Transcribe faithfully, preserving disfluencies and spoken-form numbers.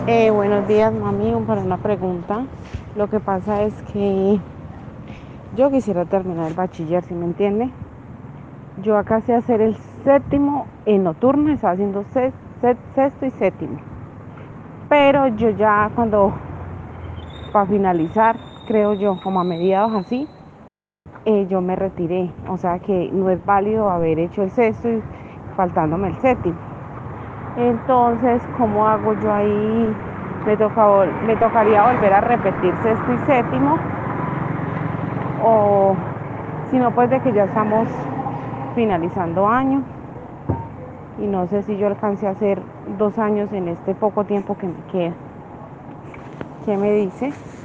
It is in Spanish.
Eh, buenos días, mami. Para una pregunta. Lo que pasa es que yo quisiera terminar el bachiller, ¿sí me entiende? Yo acá sé hacer el séptimo en nocturno, estaba haciendo se- se- sexto y séptimo. Pero yo ya cuando, para finalizar, creo yo, como a mediados así, eh, yo me retiré. O sea que no es válido haber hecho el sexto y faltándome el séptimo. Entonces, ¿cómo hago yo ahí? Me, toca, me tocaría volver a repetir sexto y séptimo, o si no, pues de que ya estamos finalizando año y no sé si yo alcance a hacer dos años en este poco tiempo que me queda. ¿Qué me dice?